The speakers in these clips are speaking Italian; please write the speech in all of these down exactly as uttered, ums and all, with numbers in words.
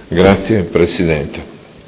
Grazie Presidente.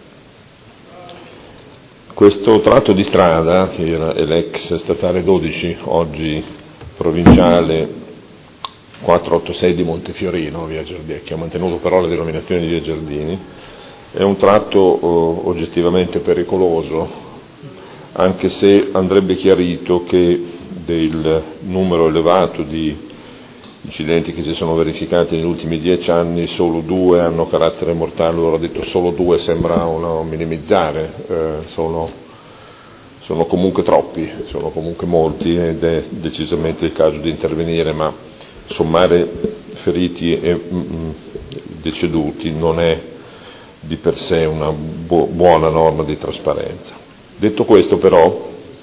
Questo tratto di strada, che era l'ex statale dodici, oggi provinciale quattrocentottantasei di Montefiorino, via Giardini, che ha mantenuto però la denominazione di via Giardini, è un tratto oh, oggettivamente pericoloso, anche se andrebbe chiarito che del numero elevato di incidenti che si sono verificati negli ultimi dieci anni, solo due hanno carattere mortale. Allora, ho detto solo due sembra una minimizzare, eh, sono, sono comunque troppi, sono comunque molti ed è decisamente il caso di intervenire, ma sommare feriti e mm, deceduti non è di per sé una bu- buona norma di trasparenza. Detto questo, però,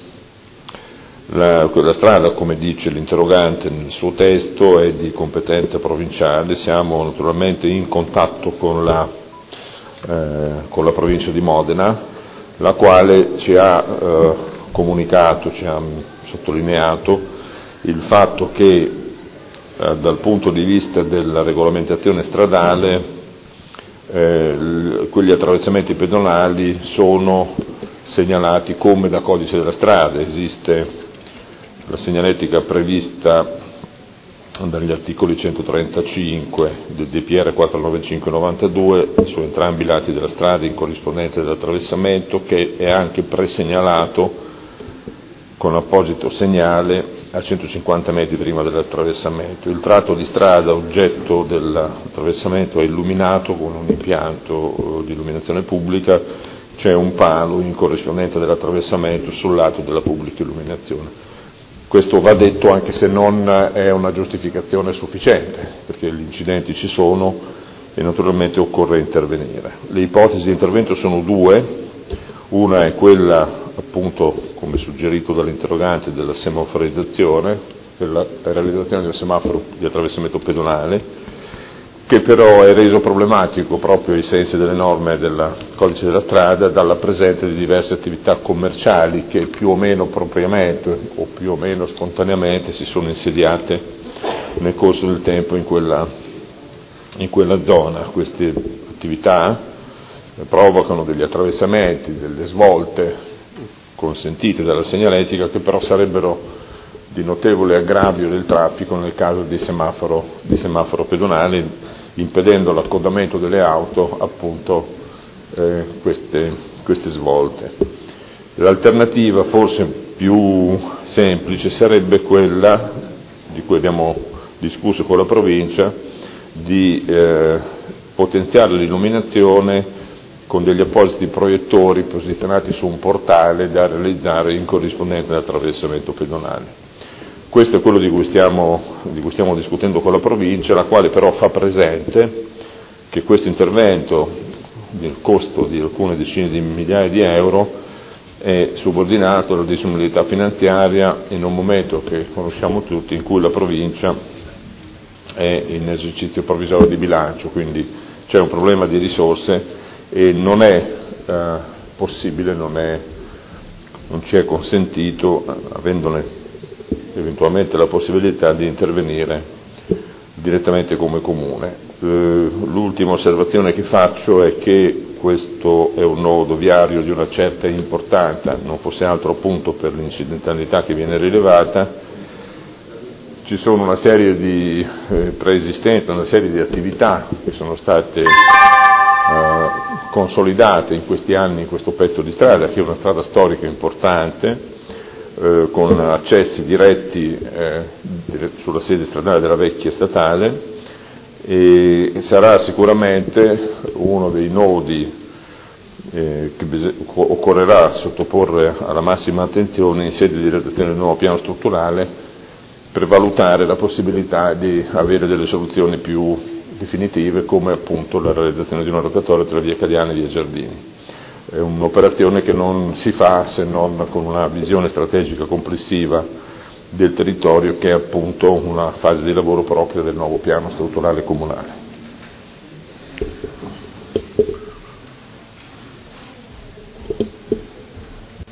La, quella strada, come dice l'interrogante nel suo testo, è di competenza provinciale. Siamo naturalmente in contatto con la, eh, con la provincia di Modena, la quale ci ha eh, comunicato, ci ha sottolineato il fatto che eh, dal punto di vista della regolamentazione stradale eh, quegli attraversamenti pedonali sono segnalati come da codice della strada. Esiste la segnaletica prevista dagli articoli centotrentacinque del D P R quattrocentonovantacinque novantadue su entrambi i lati della strada in corrispondenza dell'attraversamento, che è anche presegnalato con apposito segnale a centocinquanta metri prima dell'attraversamento. Il tratto di strada oggetto dell'attraversamento è illuminato con un impianto di illuminazione pubblica, c'è un palo in corrispondenza dell'attraversamento sul lato della pubblica illuminazione. Questo va detto anche se non è una giustificazione sufficiente, perché gli incidenti ci sono e naturalmente occorre intervenire. Le ipotesi di intervento sono due: una è quella, appunto, come suggerito dall'interrogante, della semaforizzazione, della realizzazione del semaforo di attraversamento pedonale, che però è reso problematico proprio ai sensi delle norme del codice della strada dalla presenza di diverse attività commerciali che più o meno propriamente o più o meno spontaneamente si sono insediate nel corso del tempo in quella, in quella zona. Queste attività provocano degli attraversamenti, delle svolte consentite dalla segnaletica, che però sarebbero di notevole aggravio del traffico nel caso di semaforo, di semaforo pedonale, impedendo l'accodamento delle auto, appunto, eh, queste, queste svolte. L'alternativa forse più semplice sarebbe quella di cui abbiamo discusso con la provincia, di eh, potenziare l'illuminazione con degli appositi proiettori posizionati su un portale da realizzare in corrispondenza dell'attraversamento pedonale. Questo è quello di cui, stiamo, di cui stiamo discutendo con la provincia, la quale però fa presente che questo intervento, del costo di alcune decine di migliaia di euro, è subordinato alla disponibilità finanziaria in un momento che conosciamo tutti in cui la provincia è in esercizio provvisorio di bilancio, quindi c'è un problema di risorse e non è eh, possibile, non, è, non ci è consentito, avendone eventualmente la possibilità di intervenire direttamente come comune. Eh, l'ultima osservazione che faccio è che questo è un nodo viario di una certa importanza, non fosse altro appunto per l'incidentalità che viene rilevata. Ci sono una serie di eh, preesistenti, una serie di attività che sono state eh, consolidate in questi anni in questo pezzo di strada, che è una strada storica importante, Eh, con accessi diretti eh, sulla sede stradale della vecchia statale, e sarà sicuramente uno dei nodi eh, che occorrerà sottoporre alla massima attenzione in sede di redazione del nuovo piano strutturale, per valutare la possibilità di avere delle soluzioni più definitive, come appunto la realizzazione di una rotatoria tra via Cadiana e via Giardini. È un'operazione che non si fa se non con una visione strategica complessiva del territorio, che è appunto una fase di lavoro propria del nuovo piano strutturale comunale.